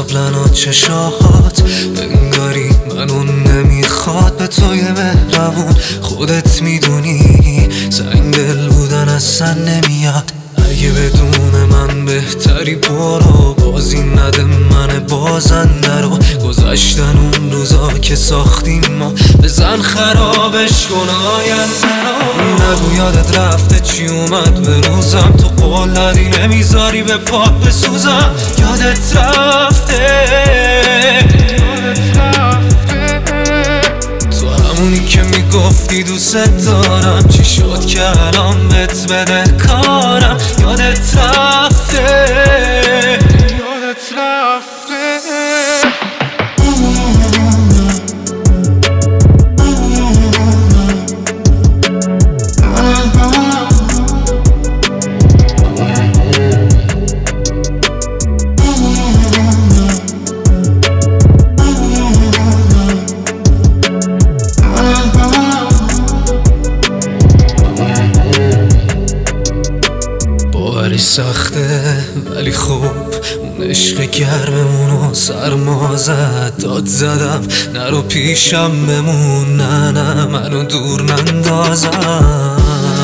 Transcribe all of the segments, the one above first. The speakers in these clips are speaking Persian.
قبلا چشاهات انگاری منو نمیخواد. به توی مهربون خودت میدونی سنگ دل بودن اصلا نمیاد. اگه بدون من بهتری برو، بازی نده من بازنده رو. گذشتن اون روزا که ساختیم ما، بزن خرابش کن آینده رو. نگو یادت رفته چی اومد به روزم، تو قول دادی نمیذاری به پاک بسوزم. یادت رفته تو همونی که میگفتی دوست دارم، چی شد که الان بهت بده کارم. یادت رفته باوری سخته ولی خوب، اون عشق گرممونو سرما زد. داد زدم نرو پیشم بمون، نه منو دور نندازم.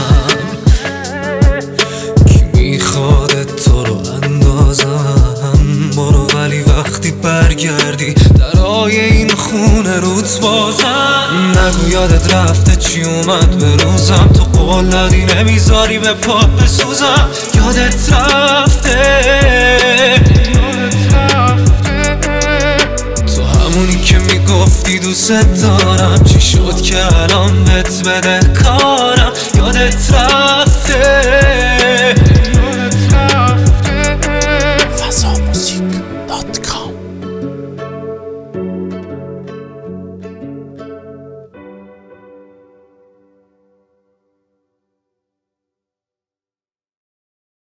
کی میخواد تو رو اندازم؟ برو ولی وقتی برگردی درای این خونه روت بازم. نگو یادت رفته چی اومد به روزم، تو قول دادی نمیذاری به پاک بسوزم. یادت رفته تو همونی که میگفتی دوست دارم، چی شد که الان بهت بده کارم. یادت رفته